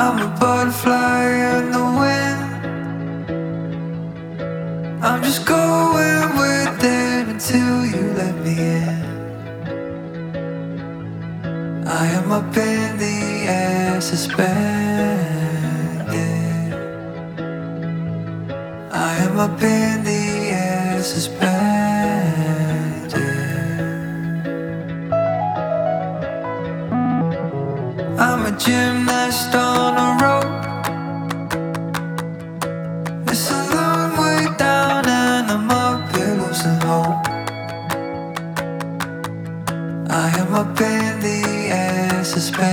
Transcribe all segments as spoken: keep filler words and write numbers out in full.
I'm a butterfly in the wind. I'm just going with it until you let me in. I am up in the air, suspended. I am up in the air, suspended. I'm a gymnast on a rope. It's a long way down and I'm up here losing hope. I am up in the air,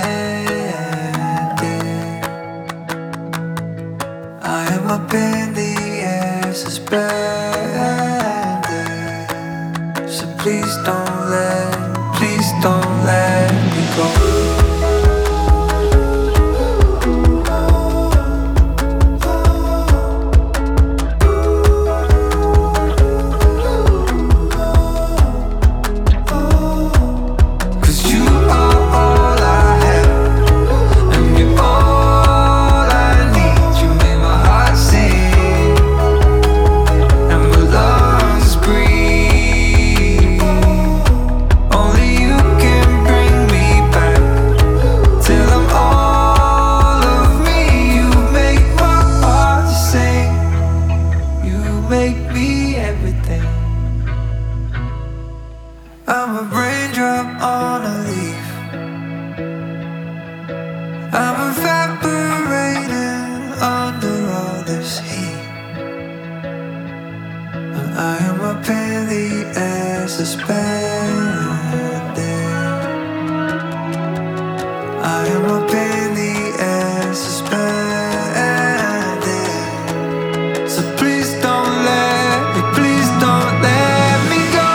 suspended. I am up in the air, suspended. So please don't let, please don't let me go. Make me everything. I'm a raindrop on a leaf. I'm evaporating under all this heat. And I am up in the air, suspended. I am up in the air, suspended. So please don't let me, please don't let me go.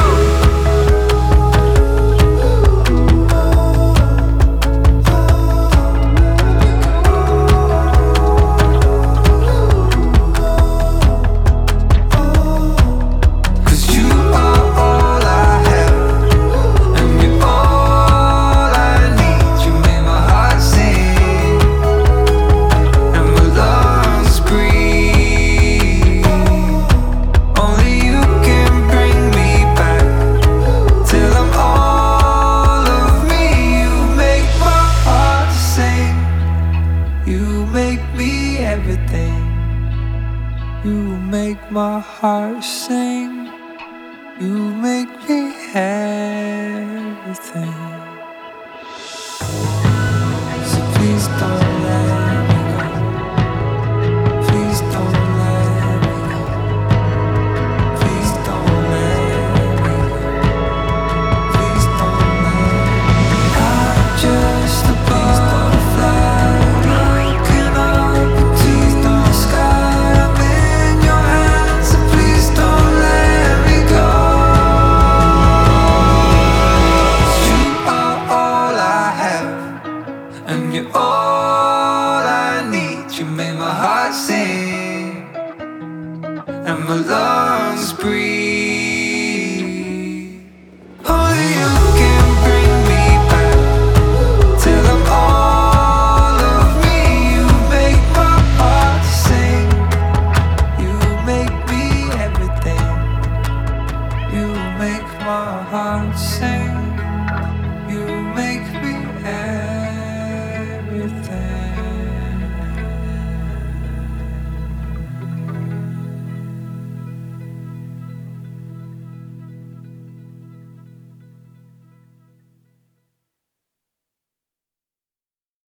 Cause you are all I have, and you're all I need. You make my heart sing, and my lungs breathe. Only you can bring me back till I'm all of me. You make my heart sing. You make me everything. You make my heart sing. You make me everything. So please don't let me go. Please don't let me go. Please don't let me go. Please don't let me go. I'm just a butterfly looking up into the sky. I'm in your hands, so please don't let me go. 'Cause you are all I have, and you're all I need. You make my heart sing, and my lungs breathe. Only you can bring me back till I'm all of me. You make my heart sing. You make me everything. You make my heart sing. You make